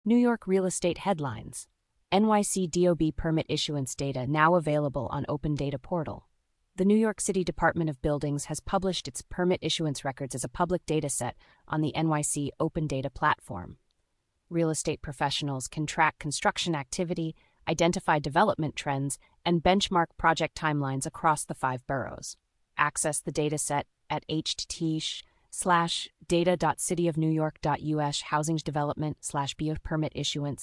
New York real estate headlines. NYC DOB permit issuance data now available on Open Data Portal. The New York City Department of Buildings has published its permit issuance records as a public dataset on the NYC Open Data platform. Real estate professionals can track construction activity, identify development trends, and benchmark project timelines across the 5 boroughs. Access the dataset at http://data.cityofnewyork.us housingdevelopment/BIA permit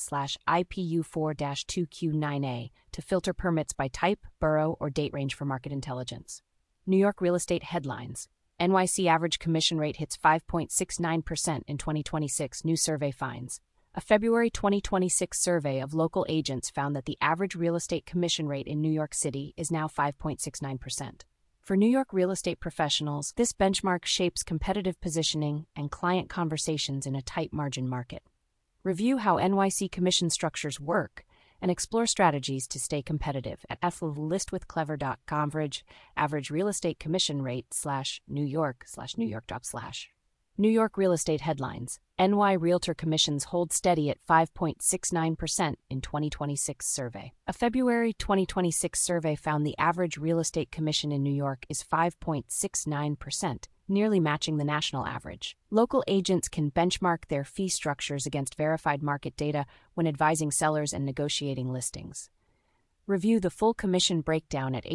issuance/IPU4-2Q9A to filter permits by type, borough, or date range for market intelligence. New York real estate headlines. NYC average commission rate hits 5.69% in 2026, new survey finds. A February 2026 survey of local agents found that the average real estate commission rate in New York City is now 5.69%. For New York real estate professionals, this benchmark shapes competitive positioning and client conversations in a tight margin market. Review how NYC commission structures work and explore strategies to stay competitive at listwithclever.com. Average real estate commission rate /New York /New York. New York real estate headlines. NY Realtor commissions hold steady at 5.69% in 2026 survey. A February 2026 survey found the average real estate commission in New York is 5.69%, nearly matching the national average. Local agents can benchmark their fee structures against verified market data when advising sellers and negotiating listings. Review the full commission breakdown at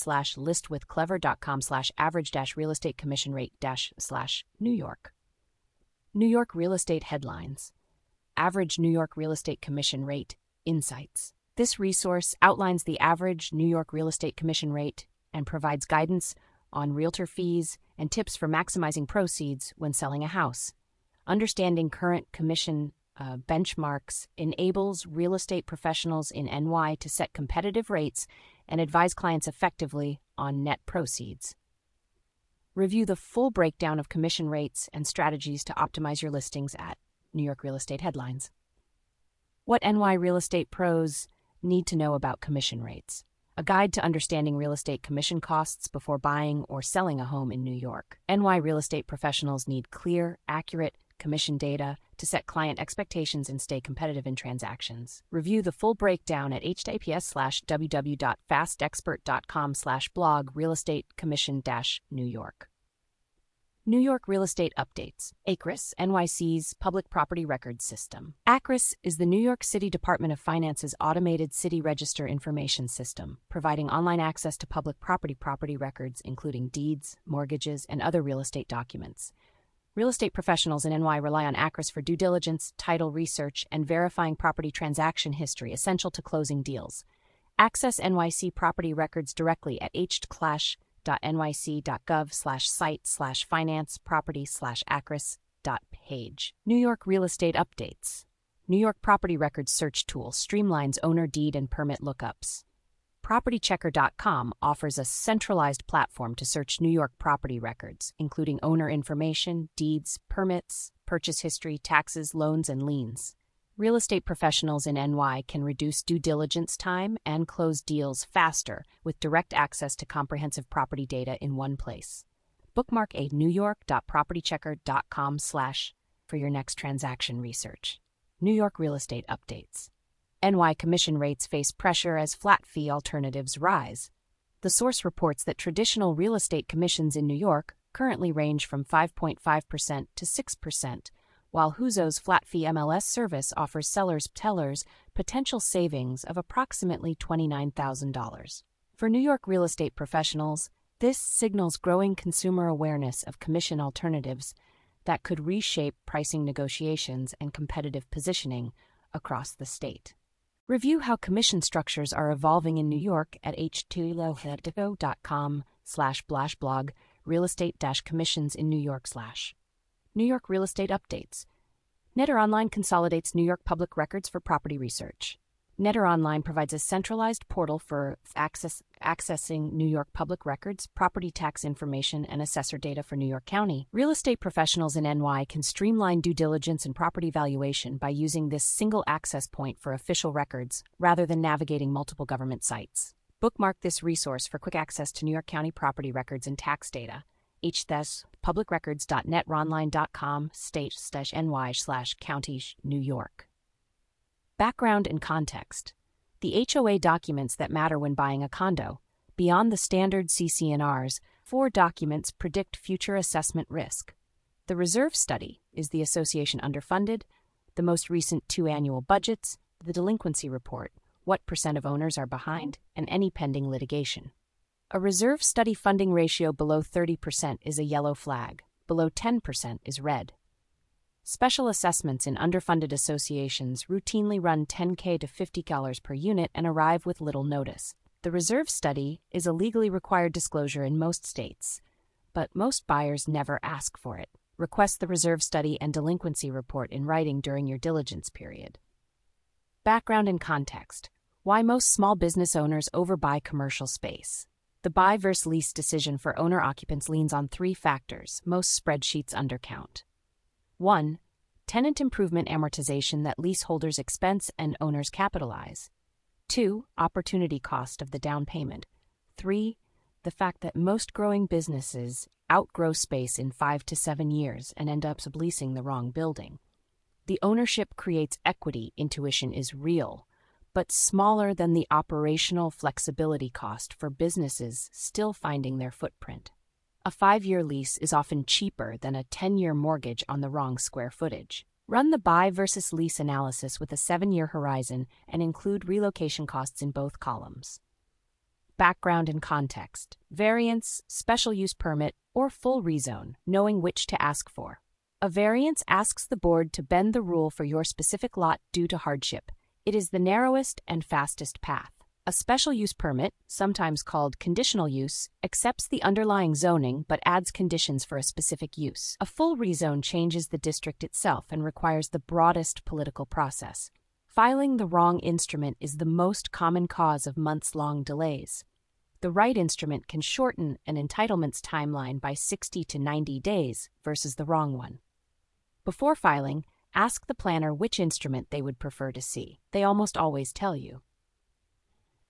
https://listwithclever.com/average-real estate commission rate-New York. New York real estate headlines. Average New York real estate commission rate insights. This resource outlines the average New York real estate commission rate and provides guidance on realtor fees and tips for maximizing proceeds when selling a house. Understanding current commission benchmarks enables real estate professionals in NY to set competitive rates and advise clients effectively on net proceeds. Review the full breakdown of commission rates and strategies to optimize your listings at New York Real Estate Headlines. What NY real estate pros need to know about commission rates. A guide to understanding real estate commission costs before buying or selling a home in New York. NY real estate professionals need clear, accurate commission data to set client expectations and stay competitive in transactions. Review the full breakdown at https://www.fastexpert.com/blog real estate commission-New York. New York real estate updates. ACRIS, NYC's Public Property Records System. ACRIS is the New York City Department of Finance's automated city register information system, providing online access to public property records, including deeds, mortgages, and other real estate documents. Real estate professionals in NY rely on ACRIS for due diligence, title research, and verifying property transaction history essential to closing deals. Access NYC property records directly at https://nyc.gov/site/finance/property/acris.page. New York real estate updates. New York Property Records Search Tool streamlines owner deed and permit lookups. PropertyChecker.com offers a centralized platform to search New York property records, including owner information, deeds, permits, purchase history, taxes, loans, and liens. Real estate professionals in NY can reduce due diligence time and close deals faster with direct access to comprehensive property data in one place. Bookmark a newyork.propertychecker.com/ for your next transaction research. New York real estate updates. NY commission rates face pressure as flat fee alternatives rise. The source reports that traditional real estate commissions in New York currently range from 5.5% to 6%, while Huzo's flat fee MLS service offers sellers potential savings of approximately $29,000. For New York real estate professionals, this signals growing consumer awareness of commission alternatives that could reshape pricing negotiations and competitive positioning across the state. Review how commission structures are evolving in New York at https://com/blog real estate-commissions in New York/. New York real estate updates. Netter Online consolidates New York public records for property research. Netter Online provides a centralized portal for accessing New York public records, property tax information, and assessor data for New York County. Real estate professionals in NY can streamline due diligence and property valuation by using this single access point for official records rather than navigating multiple government sites. Bookmark this resource for quick access to New York County property records and tax data. https://publicrecords.netronline.com/state/ny/county New York. Background and context. The HOA documents that matter when buying a condo. Beyond the standard CC&Rs, 4 documents predict future assessment risk. The reserve study is the association underfunded, the most recent 2 annual budgets, the delinquency report, what % of owners are behind, and any pending litigation. A reserve study funding ratio below 30% is a yellow flag, below 10% is red. Special assessments in underfunded associations routinely run $10K to $50 per unit and arrive with little notice. The reserve study is a legally required disclosure in most states, but most buyers never ask for it. Request the reserve study and delinquency report in writing during your diligence period. Background and context. Why most small business owners overbuy commercial space. The buy versus lease decision for owner-occupants leans on 3 factors most spreadsheets undercount. 1. Tenant improvement amortization that leaseholders expense and owners capitalize. 2. Opportunity cost of the down payment. 3. The fact that most growing businesses outgrow space in 5 to 7 years and end up subleasing the wrong building. The ownership creates equity intuition is real, but smaller than the operational flexibility cost for businesses still finding their footprint. A 5-year lease is often cheaper than a 10-year mortgage on the wrong square footage. Run the buy versus lease analysis with a 7-year horizon and include relocation costs in both columns. Background and context. Variance, special use permit, or full rezone, knowing which to ask for. A variance asks the board to bend the rule for your specific lot due to hardship. It is the narrowest and fastest path. A special use permit, sometimes called conditional use, accepts the underlying zoning but adds conditions for a specific use. A full rezone changes the district itself and requires the broadest political process. Filing the wrong instrument is the most common cause of months-long delays. The right instrument can shorten an entitlements timeline by 60 to 90 days versus the wrong one. Before filing, ask the planner which instrument they would prefer to see. They almost always tell you.